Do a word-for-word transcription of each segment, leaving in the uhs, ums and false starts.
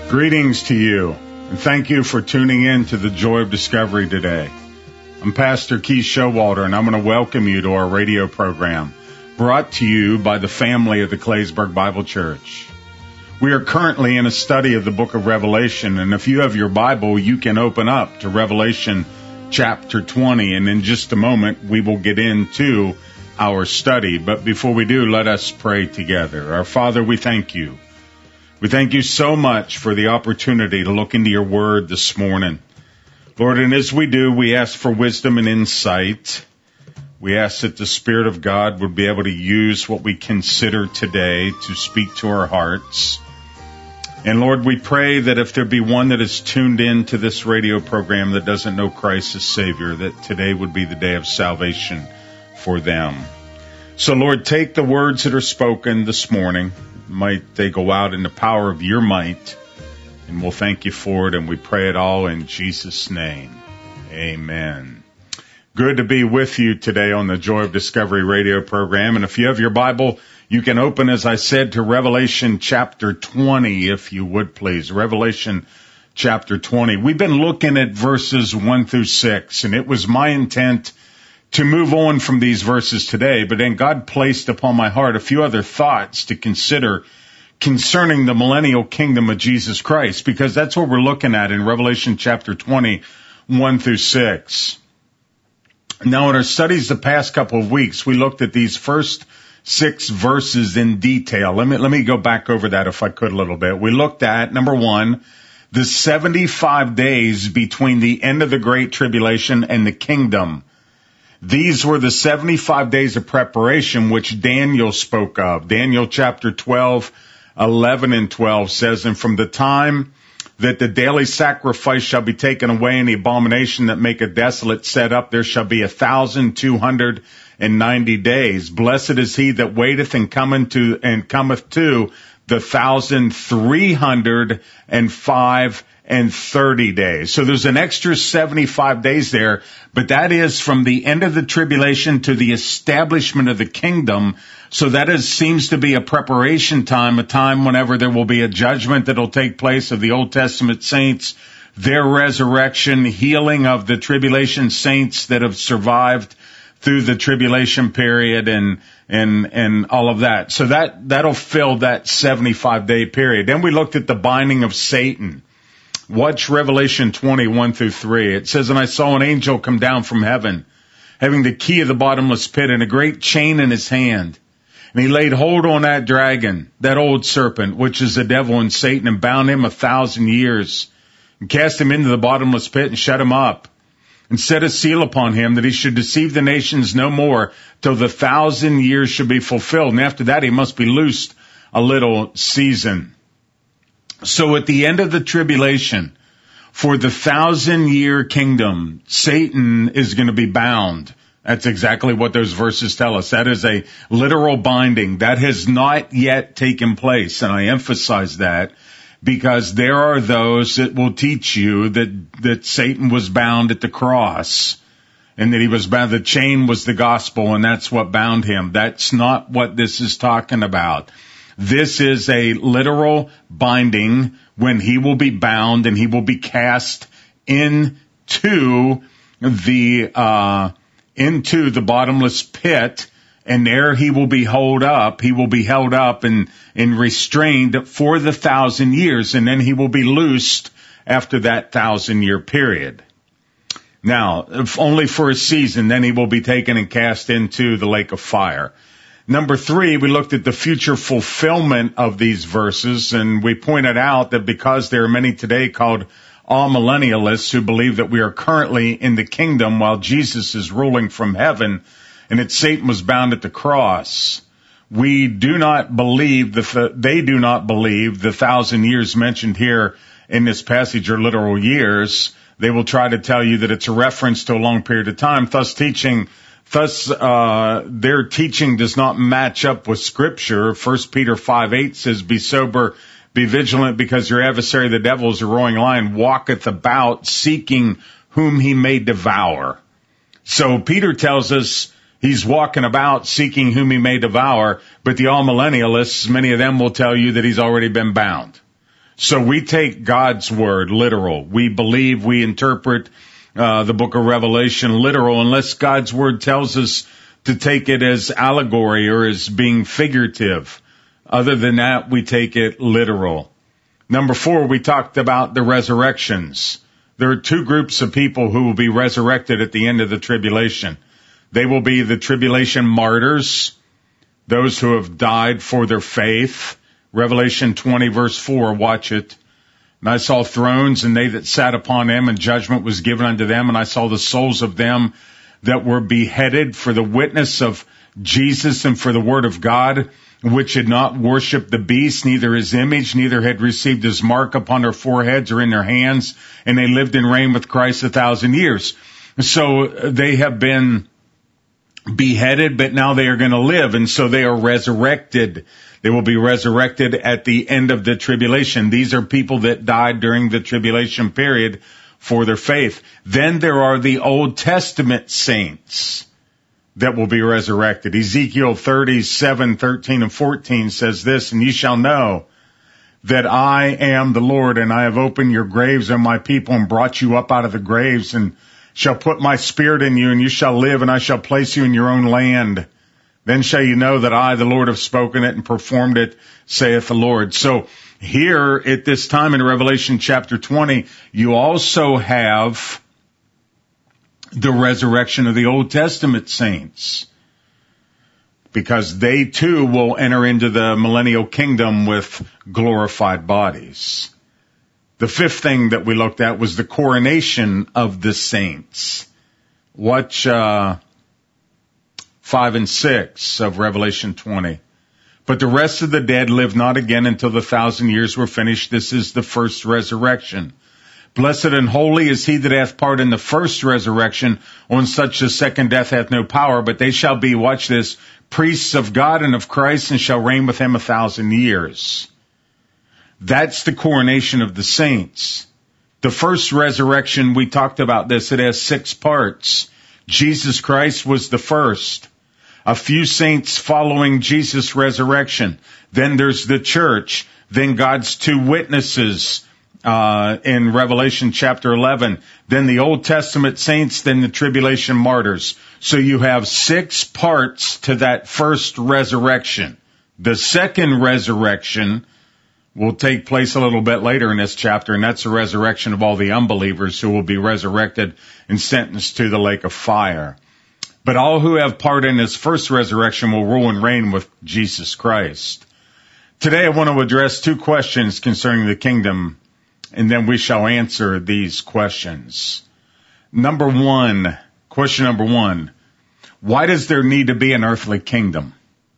Greetings to you, and thank you for tuning in to the Joy of Discovery today. I'm Pastor Keith Showalter, and I'm going to welcome you to our radio program, brought to you by the family of the Claysburg Bible Church. We are currently in a study of the book of Revelation, and if you have your Bible, you can open up to Revelation chapter twenty, and in just a moment, we will get into our study. But before we do, let us pray together. Our Father, we thank you. We thank you so much for the opportunity to look into your word this morning. Lord, and as we do, we ask for wisdom and insight. We ask that the Spirit of God would be able to use what we consider today to speak to our hearts. And Lord, we pray that if there be one that is tuned in to this radio program that doesn't know Christ as Savior, that today would be the day of salvation for them. So Lord, take the words that are spoken this morning. Might they go out in the power of your might, and we'll thank you for it, and we pray it all in Jesus' name. Amen. Good to be with you today on the Joy of Discovery radio program, and if you have your Bible, you can open, as I said, to Revelation chapter twenty, if you would please. Revelation chapter twenty. We've been looking at verses one through six, and it was my intent to move on from these verses today, but then God placed upon my heart a few other thoughts to consider concerning the millennial kingdom of Jesus Christ, because that's what we're looking at in Revelation chapter twenty, one through six. Now, in our studies the past couple of weeks, we looked at these first six verses in detail. Let me, let me go back over that if I could a little bit. We looked at, number one, the seventy-five days between the end of the Great Tribulation and the kingdom. These were the seventy-five days of preparation which Daniel spoke of. Daniel chapter twelve, eleven and twelve says, "And from the time that the daily sacrifice shall be taken away, and the abomination that maketh desolate set up, there shall be a thousand two hundred and ninety days. Blessed is he that waiteth and cometh to and cometh to the thousand three hundred and five and thirty days." So there's an extra seventy-five days there, but that is from the end of the tribulation to the establishment of the kingdom. So that is, seems to be a preparation time, a time whenever there will be a judgment that will take place of the Old Testament saints, their resurrection, healing of the tribulation saints that have survived through the tribulation period, and and and all of that. So that that'll fill that seventy-five day period. Then we looked at the binding of Satan. Watch Revelation twenty, one through three. It says, "And I saw an angel come down from heaven, having the key of the bottomless pit and a great chain in his hand. And he laid hold on that dragon, that old serpent, which is the devil and Satan, and bound him a thousand years, and cast him into the bottomless pit and shut him up, and set a seal upon him, that he should deceive the nations no more till the thousand years should be fulfilled. And after that he must be loosed a little season." So at the end of the tribulation, for the thousand year kingdom, Satan is going to be bound. That's exactly what those verses tell us. That is a literal binding. That has not yet taken place. And I emphasize that because there are those that will teach you that, that Satan was bound at the cross, and that he was bound, the chain was the gospel, and that's what bound him. That's not what this is talking about. This is a literal binding when he will be bound and he will be cast into the, uh, into the bottomless pit, and there he will be held up. He will be held up and, and restrained for the thousand years, and then he will be loosed after that thousand year period. Now, if only for a season, then he will be taken and cast into the lake of fire. Number three, we looked at the future fulfillment of these verses, and we pointed out that because there are many today called amillennialists who believe that we are currently in the kingdom while Jesus is ruling from heaven, and that Satan was bound at the cross, we do not believe, the, they do not believe the thousand years mentioned here in this passage are literal years. They will try to tell you that it's a reference to a long period of time, thus teaching Thus, uh, their teaching does not match up with Scripture. First Peter five eight says, "Be sober, be vigilant, because your adversary, the devil, is a roaring lion, walketh about, seeking whom he may devour." So Peter tells us he's walking about, seeking whom he may devour, but the all-millennialists, many of them will tell you that he's already been bound. So we take God's word literal. We believe, we interpret uh, the book of Revelation literal unless God's word tells us to take it as allegory or as being figurative. Other than that, we take it literal. Number four, we talked about the resurrections. There are two groups of people who will be resurrected at the end of the tribulation. They will be the tribulation martyrs, those who have died for their faith. Revelation twenty verse four, watch it. And I saw thrones, and they that sat upon them, and judgment was given unto them. And I saw the souls of them that were beheaded for the witness of Jesus and for the word of God, which had not worshipped the beast, neither his image, neither had received his mark upon their foreheads or in their hands. And they lived and reigned with Christ a thousand years. So they have been beheaded, but now they are going to live. And so they are resurrected. They will be resurrected at the end of the tribulation. These are people that died during the tribulation period for their faith. Then there are the Old Testament saints that will be resurrected. Ezekiel thirty-seven, thirteen, and fourteen says this, and ye shall know that I am the Lord, and I have opened your graves, O my people, and brought you up out of the graves, and shall put my spirit in you, and you shall live, and I shall place you in your own land. Then shall you know that I, the Lord, have spoken it and performed it, saith the Lord. So here at this time in Revelation chapter twenty, you also have the resurrection of the Old Testament saints, because they too will enter into the millennial kingdom with glorified bodies. The fifth thing that we looked at was the coronation of the saints. Watch uh five and six of Revelation twenty. But the rest of the dead live not again until the thousand years were finished. This is the first resurrection. Blessed and holy is he that hath part in the first resurrection. On such the second death hath no power, but they shall be, watch this, priests of God and of Christ, and shall reign with him a thousand years. That's the coronation of the saints. The first resurrection, we talked about this, it has six parts. Jesus Christ was the first. A few saints following Jesus' resurrection. Then there's the church. Then God's two witnesses uh in Revelation chapter eleven. Then the Old Testament saints, then the tribulation martyrs. So you have six parts to that first resurrection. The second resurrection will take place a little bit later in this chapter, and that's the resurrection of all the unbelievers who will be resurrected and sentenced to the lake of fire. But all who have part in his first resurrection will rule and reign with Jesus Christ. Today I want to address two questions concerning the kingdom, and then we shall answer these questions. Number one, question number one, why does there need to be an earthly kingdom?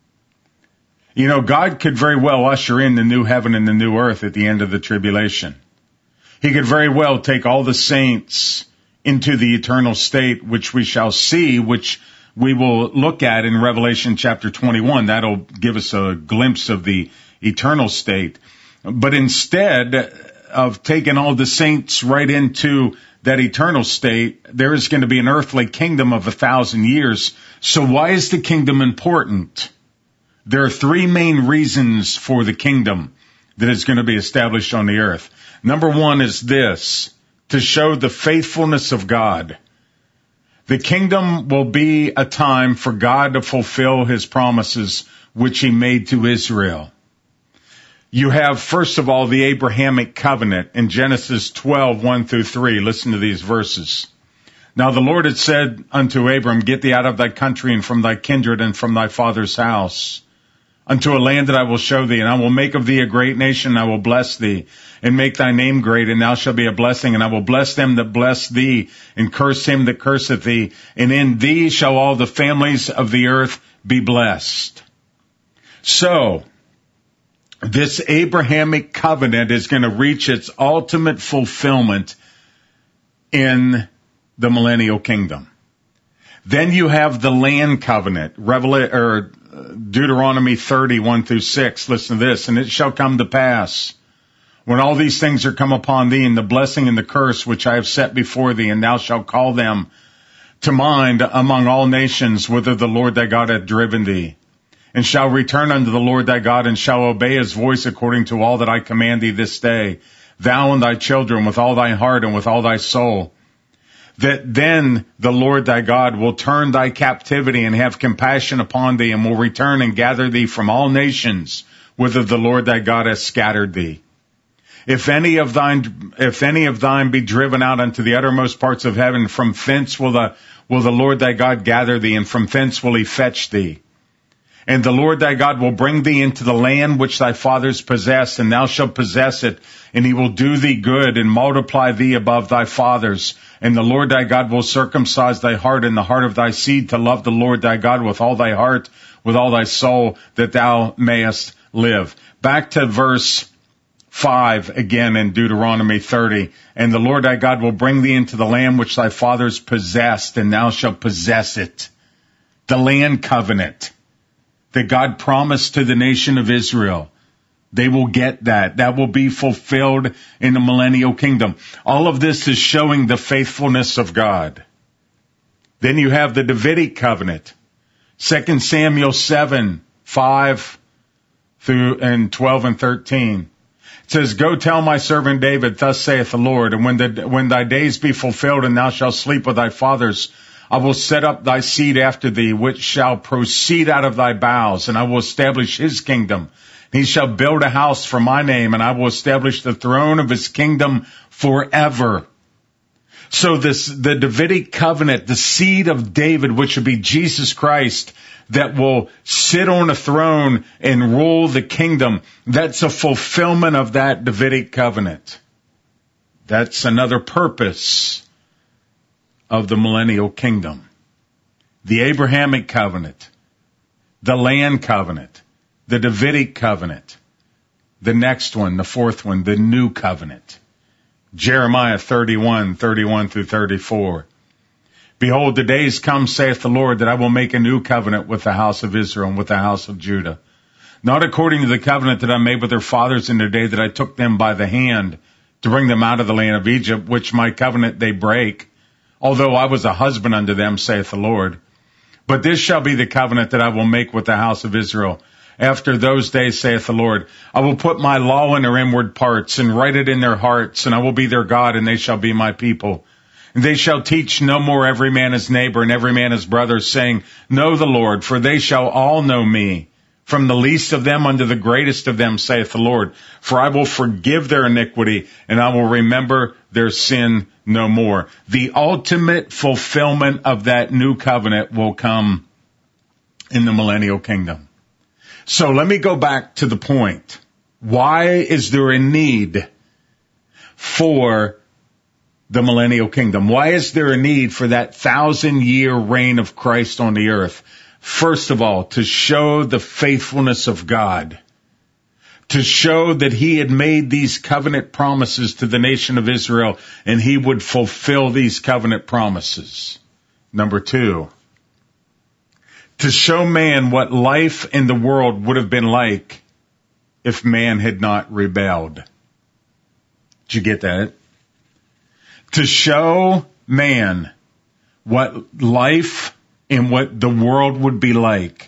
You know, God could very well usher in the new heaven and the new earth at the end of the tribulation. He could very well take all the saints into the eternal state, which we shall see, which we will look at in Revelation chapter twenty-one. That'll give us a glimpse of the eternal state. But instead of taking all the saints right into that eternal state, there is going to be an earthly kingdom of a thousand years. So why is the kingdom important? There are three main reasons for the kingdom that is going to be established on the earth. Number one is this, to show the faithfulness of God. The kingdom will be a time for God to fulfill his promises which he made to Israel. You have, first of all, the Abrahamic covenant in Genesis twelve, one through three. Listen to these verses. Now the Lord had said unto Abram, get thee out of thy country and from thy kindred and from thy father's house, unto a land that I will show thee, and I will make of thee a great nation, and I will bless thee, and make thy name great, and thou shalt be a blessing, and I will bless them that bless thee, and curse him that curseth thee, and in thee shall all the families of the earth be blessed. So, this Abrahamic covenant is going to reach its ultimate fulfillment in the millennial kingdom. Then you have the land covenant, Revelation, or Deuteronomy thirty, one through six. Listen to this. And it shall come to pass, when all these things are come upon thee, and the blessing and the curse which I have set before thee, and thou shalt call them to mind among all nations, whither the Lord thy God hath driven thee, and shall return unto the Lord thy God, and shall obey his voice according to all that I command thee this day, thou and thy children with all thy heart and with all thy soul, that then the Lord thy God will turn thy captivity and have compassion upon thee, and will return and gather thee from all nations, whither the Lord thy God hath scattered thee. If any of thine, if any of thine be driven out unto the uttermost parts of heaven, from thence will the, will the Lord thy God gather thee, and from thence will he fetch thee. And the Lord thy God will bring thee into the land which thy fathers possessed, and thou shalt possess it, and he will do thee good, and multiply thee above thy fathers. And the Lord thy God will circumcise thy heart and the heart of thy seed to love the Lord thy God with all thy heart, with all thy soul, that thou mayest live. Back to verse five again in Deuteronomy thirty. And the Lord thy God will bring thee into the land which thy fathers possessed, and thou shalt possess it. The land covenant that God promised to the nation of Israel. They will get that. That will be fulfilled in the millennial kingdom. All of this is showing the faithfulness of God. Then you have the Davidic covenant. Second Samuel seven, five through and twelve and thirteen. It says, Go tell my servant David, thus saith the Lord, and when the, when thy days be fulfilled and thou shalt sleep with thy fathers, I will set up thy seed after thee, which shall proceed out of thy bowels, and I will establish his kingdom. He shall build a house for my name, and I will establish the throne of his kingdom forever. So this, the Davidic covenant, the seed of David, which would be Jesus Christ, that will sit on a throne and rule the kingdom, that's a fulfillment of that Davidic covenant. That's another purpose of the millennial kingdom. The Abrahamic covenant, the land covenant, the Davidic covenant, the next one, the fourth one, the new covenant. Jeremiah thirty-one, thirty-one through thirty-four. Behold, the days come, saith the Lord, that I will make a new covenant with the house of Israel and with the house of Judah. Not according to the covenant that I made with their fathers in the day that I took them by the hand to bring them out of the land of Egypt, which my covenant they break, although I was a husband unto them, saith the Lord. But this shall be the covenant that I will make with the house of Israel. After those days, saith the Lord, I will put my law in their inward parts, and write it in their hearts, and I will be their God, and they shall be my people. And they shall teach no more every man his neighbor, and every man his brother, saying, Know the Lord, for they shall all know me, from the least of them unto the greatest of them, saith the Lord. For I will forgive their iniquity, and I will remember their sin no more. The ultimate fulfillment of that new covenant will come in the millennial kingdom. So let me go back to the point. Why is there a need for the millennial kingdom? Why is there a need for that thousand year reign of Christ on the earth? First of all, to show the faithfulness of God, to show that he had made these covenant promises to the nation of Israel, and he would fulfill these covenant promises. Number two, to show man what life in the world would have been like if man had not rebelled. Did you get that? To show man what life and what the world would be like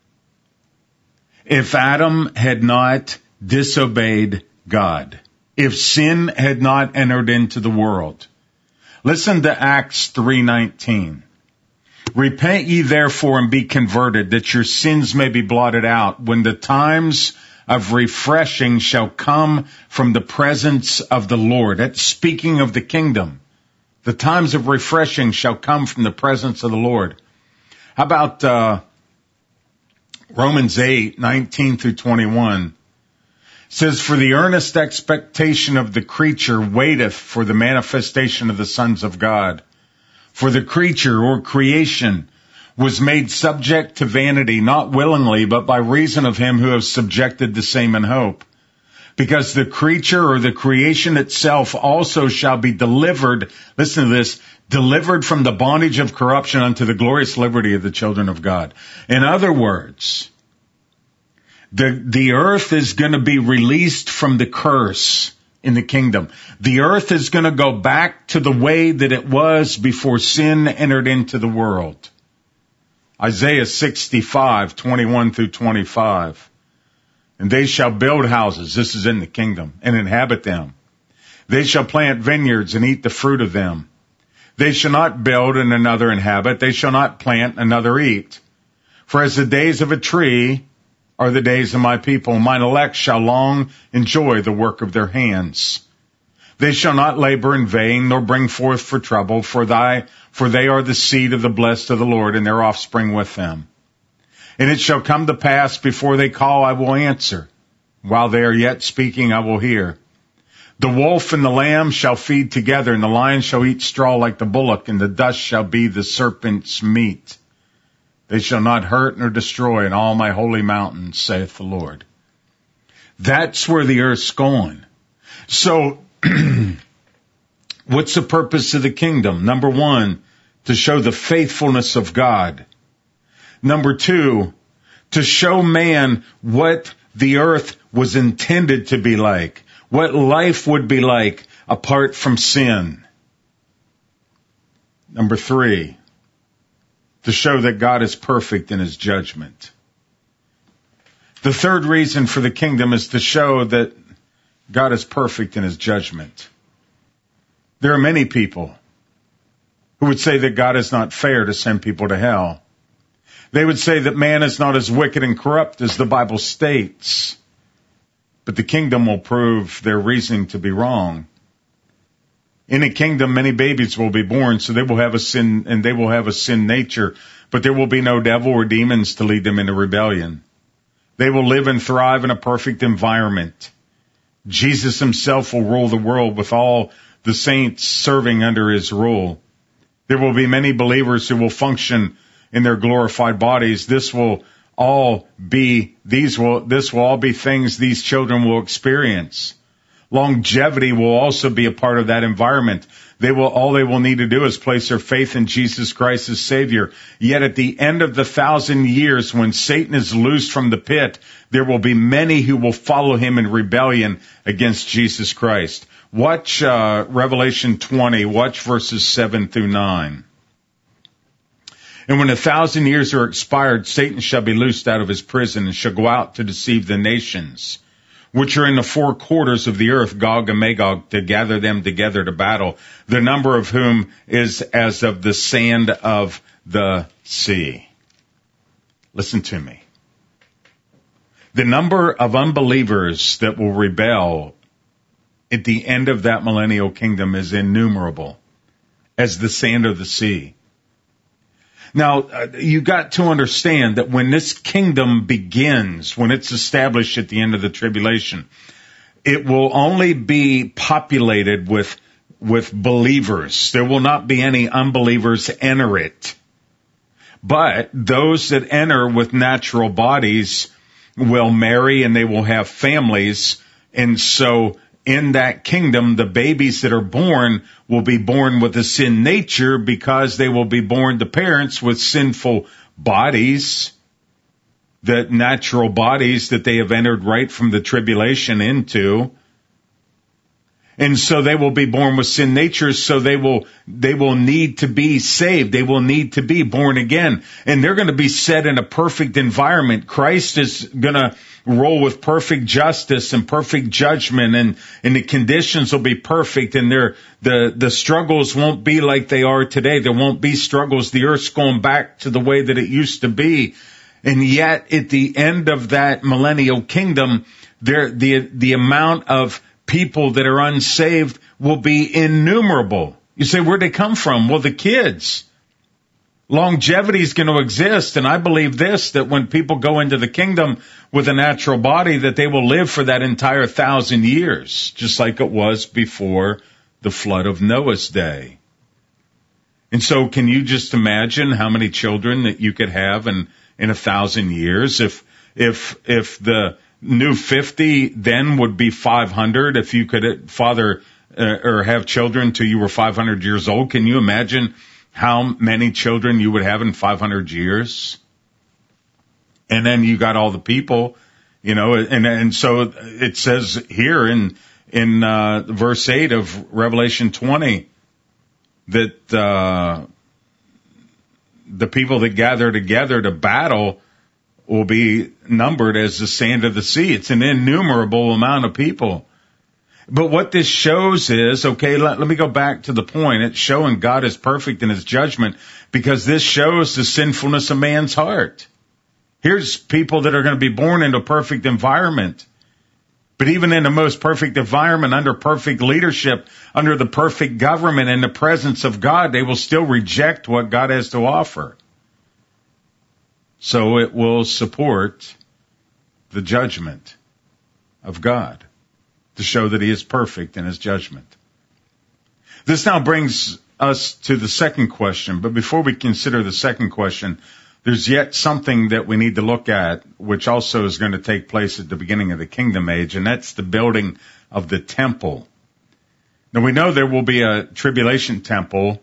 if Adam had not disobeyed God, if sin had not entered into the world. Listen to Acts three nineteen. Repent ye therefore and be converted, that your sins may be blotted out, when the times of refreshing shall come from the presence of the Lord. That's speaking of the kingdom. The times of refreshing shall come from the presence of the Lord. How about uh Romans eight, nineteen through twenty-one? It says, For the earnest expectation of the creature waiteth for the manifestation of the sons of God. For the creature or creation was made subject to vanity, not willingly, but by reason of him who has subjected the same in hope. Because the creature or the creation itself also shall be delivered, listen to this, delivered from the bondage of corruption unto the glorious liberty of the children of God. In other words, the, the earth is going to be released from the curse in the kingdom. The earth is going to go back to the way that it was before sin entered into the world. Isaiah sixty-five, twenty-one through twenty-five. And they shall build houses, this is in the kingdom, and inhabit them. They shall plant vineyards and eat the fruit of them. They shall not build and another inhabit. They shall not plant, another eat. For as the days of a tree are the days of my people, mine elect shall long enjoy the work of their hands. They shall not labor in vain, nor bring forth for trouble, for thy, for they are the seed of the blessed of the Lord, and their offspring with them. And it shall come to pass, before they call, I will answer. While they are yet speaking, I will hear. The wolf and the lamb shall feed together, and the lion shall eat straw like the bullock, and the dust shall be the serpent's meat. They shall not hurt nor destroy in all my holy mountains, saith the Lord. That's where the earth's going. So, what's the purpose of the kingdom? Number one, to show the faithfulness of God. Number two, to show man what the earth was intended to be like, what life would be like apart from sin. Number three, to show that God is perfect in his judgment. The third reason for the kingdom is to show that God is perfect in his judgment. There are many people who would say that God is not fair to send people to hell. They would say that man is not as wicked and corrupt as the Bible states. But the kingdom will prove their reasoning to be wrong. In a kingdom, many babies will be born, so they will have a sin, and they will have a sin nature, but there will be no devil or demons to lead them into rebellion. They will live and thrive in a perfect environment. Jesus himself will rule the world with all the saints serving under his rule. There will be many believers who will function in their glorified bodies. This will all be, these will, this will all be things these children will experience. Longevity will also be a part of that environment. They will, all they will need to do is place their faith in Jesus Christ as Savior. Yet at the end of the thousand years, when Satan is loosed from the pit, there will be many who will follow him in rebellion against Jesus Christ. Watch uh, Revelation twenty, watch verses seven through nine. And when a thousand years are expired, Satan shall be loosed out of his prison and shall go out to deceive the nations, which are in the four quarters of the earth, Gog and Magog, to gather them together to battle, the number of whom is as of the sand of the sea. Listen to me. The number of unbelievers that will rebel at the end of that millennial kingdom is innumerable, as the sand of the sea. Now, uh, you got to understand that when this kingdom begins, when it's established at the end of the tribulation, it will only be populated with, with believers. There will not be any unbelievers enter it. But those that enter with natural bodies will marry and they will have families. And so in that kingdom, the babies that are born will be born with a sin nature because they will be born to parents with sinful bodies, the natural bodies that they have entered right from the tribulation into. And so they will be born with sin natures, so they will, they will need to be saved. They will need to be born again. And they're going to be set in a perfect environment. Christ is going to roll with perfect justice and perfect judgment, and, and the conditions will be perfect, and their, the, the struggles won't be like they are today. There won't be struggles. The earth's going back to the way that it used to be. And yet, at the end of that millennial kingdom, there, the, the amount of people that are unsaved will be innumerable. You say, where'd they come from? Well, the kids. Longevity is going to exist, and I believe this, that when people go into the kingdom with a natural body, that they will live for that entire thousand years, just like it was before the flood of Noah's day. And so can you just imagine how many children that you could have in, in a thousand years? If, if, if the new fifty then would be five hundred, if you could father uh, or have children till you were five hundred years old, can you imagine how many children you would have in five hundred years? And then you got all the people, you know, and, and so it says here in, in, uh, verse eight of Revelation twenty that, uh, the people that gather together to battle will be numbered as the sand of the sea. It's an innumerable amount of people. But what this shows is, okay, let, let me go back to the point. It's showing God is perfect in his judgment because this shows the sinfulness of man's heart. Here's people that are going to be born into a perfect environment. But even in the most perfect environment, under perfect leadership, under the perfect government, in the presence of God, they will still reject what God has to offer. So it will support the judgment of God to show that he is perfect in his judgment. This now brings us to the second question. But before we consider the second question, there's yet something that we need to look at, which also is going to take place at the beginning of the kingdom age, and that's the building of the temple. Now, we know there will be a tribulation temple,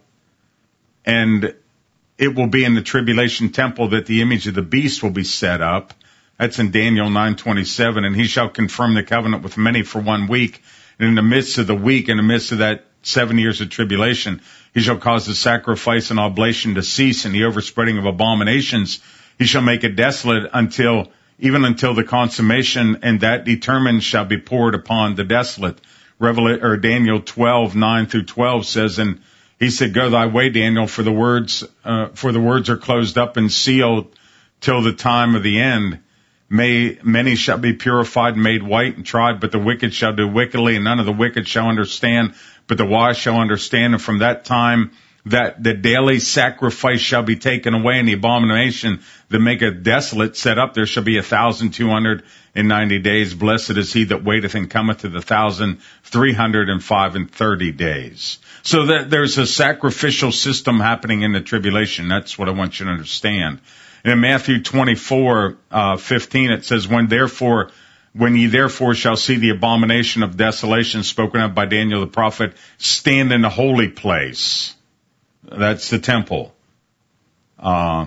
and it will be in the tribulation temple that the image of the beast will be set up. That's in Daniel nine twenty-seven, and he shall confirm the covenant with many for one week. And in the midst of the week, in the midst of that seven years of tribulation, he shall cause the sacrifice and oblation to cease, and the overspreading of abominations. He shall make it desolate until, even until the consummation, and that determined shall be poured upon the desolate. Revelation, or Daniel twelve, nine through twelve says, and he said, go thy way, Daniel, for the words, uh, for the words are closed up and sealed till the time of the end. May, many shall be purified and made white and tried, but the wicked shall do wickedly, and none of the wicked shall understand, but the wise shall understand. And from that time, that the daily sacrifice shall be taken away, and the abomination that maketh desolate set up, there shall be a thousand two hundred and ninety days. Blessed is he that waiteth and cometh to the thousand three hundred and five and thirty days. So that there's a sacrificial system happening in the tribulation. That's what I want you to understand. In Matthew twenty-four, uh, fifteen, it says, when therefore, when ye therefore shall see the abomination of desolation spoken of by Daniel the prophet stand in the holy place. That's the temple. Uh,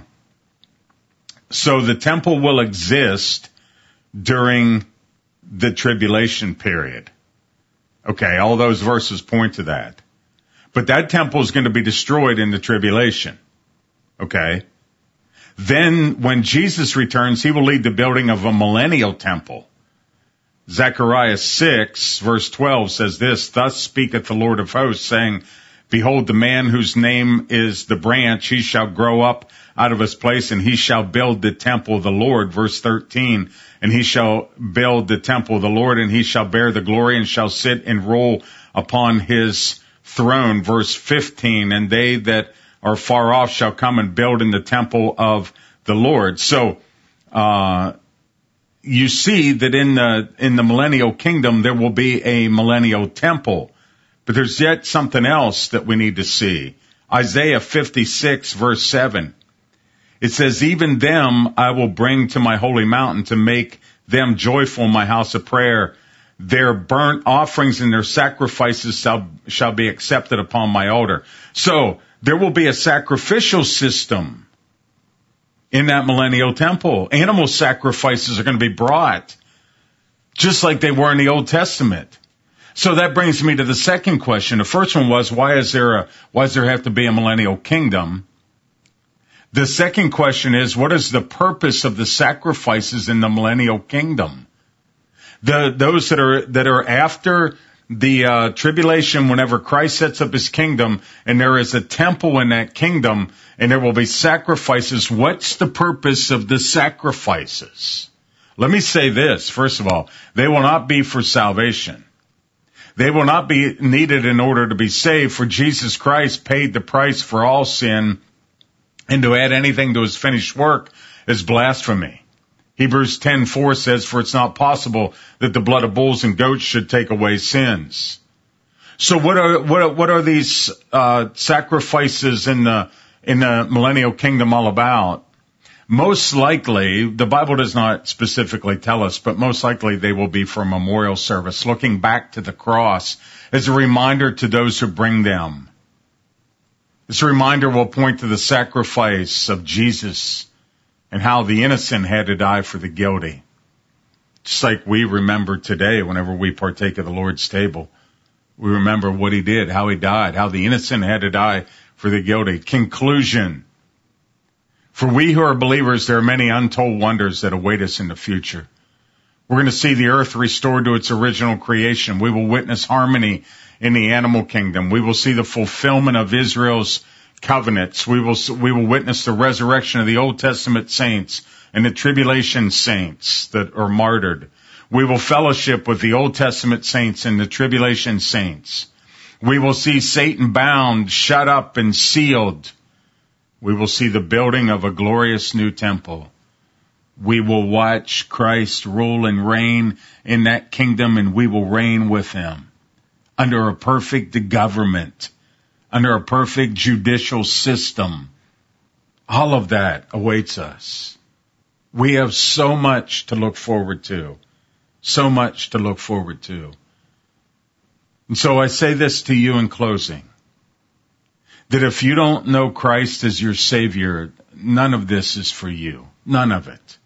so the temple will exist during the tribulation period. Okay, all those verses point to that. But that temple is going to be destroyed in the tribulation. Okay? Then, when Jesus returns, he will lead the building of a millennial temple. Zechariah six, verse twelve says this, thus speaketh the Lord of hosts, saying, behold, the man whose name is the branch, he shall grow up out of his place, and he shall build the temple of the Lord. Verse thirteen, and he shall build the temple of the Lord, and he shall bear the glory, and shall sit and rule upon his throne. Verse fifteen, and they that are far off shall come and build in the temple of the Lord. So, uh, you see that in the, in the millennial kingdom, there will be a millennial temple. But there's yet something else that we need to see. Isaiah fifty-six, verse seven. It says, even them I will bring to my holy mountain to make them joyful in my house of prayer. Their burnt offerings and their sacrifices shall, shall be accepted upon my altar. So, there will be a sacrificial system in that millennial temple. Animal sacrifices are going to be brought, just like they were in the Old Testament. So that brings me to the second question. The first one was, why is there a, why does there have to be a millennial kingdom? The second question is, what is the purpose of the sacrifices in the millennial kingdom? The, those that are, that are after the uh, tribulation, whenever Christ sets up his kingdom, and there is a temple in that kingdom, and there will be sacrifices, what's the purpose of the sacrifices? Let me say this, first of all, they will not be for salvation. They will not be needed in order to be saved, for Jesus Christ paid the price for all sin, and to add anything to his finished work is blasphemy. Hebrews ten four says, for it's not possible that the blood of bulls and goats should take away sins. So what are, what are, what are these, uh, sacrifices in the, in the millennial kingdom all about? Most likely, the Bible does not specifically tell us, but most likely they will be for a memorial service, looking back to the cross as a reminder to those who bring them. This reminder will point to the sacrifice of Jesus and how the innocent had to die for the guilty. Just like we remember today whenever we partake of the Lord's table. We remember what he did, how he died, how the innocent had to die for the guilty. Conclusion. For we who are believers, there are many untold wonders that await us in the future. We're going to see the earth restored to its original creation. We will witness harmony in the animal kingdom. We will see the fulfillment of Israel's covenants. We will, we will witness the resurrection of the Old Testament saints and the tribulation saints that are martyred. We will fellowship with the Old Testament saints and the tribulation saints. We will see Satan bound, shut up, and sealed. We will see the building of a glorious new temple. We will watch Christ rule and reign in that kingdom, and we will reign with him under a perfect government, under a perfect judicial system. All of that awaits us. We have so much to look forward to, so much to look forward to. And so I say this to you in closing, that if you don't know Christ as your Savior, none of this is for you. None of it.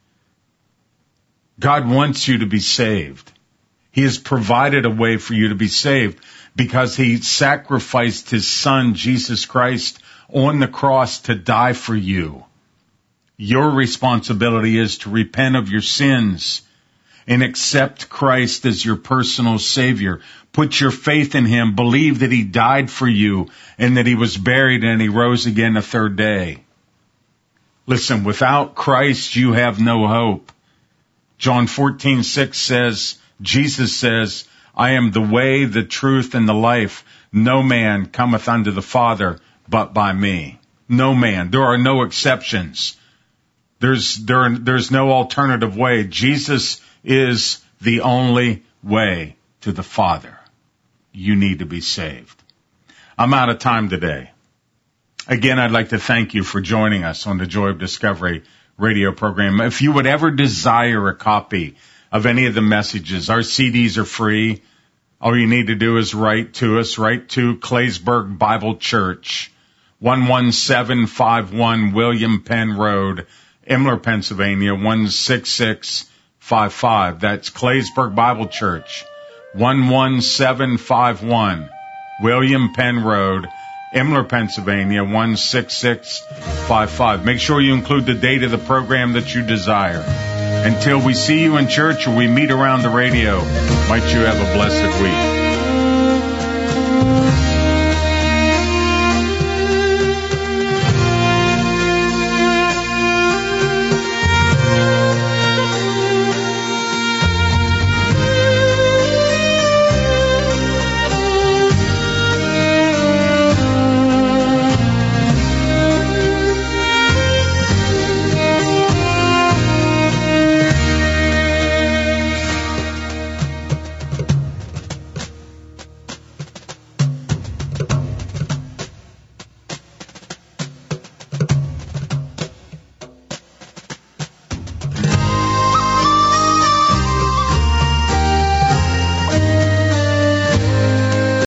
God wants you to be saved. He has provided a way for you to be saved because he sacrificed his son, Jesus Christ, on the cross to die for you. Your responsibility is to repent of your sins and accept Christ as your personal Savior. Put your faith in him. Believe that he died for you and that he was buried and he rose again the third day. Listen, without Christ, you have no hope. John fourteen six says, Jesus says, I am the way, the truth, and the life. No man cometh unto the Father but by me. No man. There are no exceptions. There's, there, there's no alternative way. Jesus is the only way to the Father. You need to be saved. I'm out of time today. Again, I'd like to thank you for joining us on the Joy of Discovery radio program. If you would ever desire a copy of any of the messages, our C Ds are free. All you need to do is write to us, write to Claysburg Bible Church, one one seven five one William Penn Road, Emler, Pennsylvania, one six six five five. That's Claysburg Bible Church, one one seven five one William Penn Road, Emler, Pennsylvania, one six six five five. Make sure you include the date of the program that you desire. Until we see you in church or we meet around the radio, might you have a blessed week.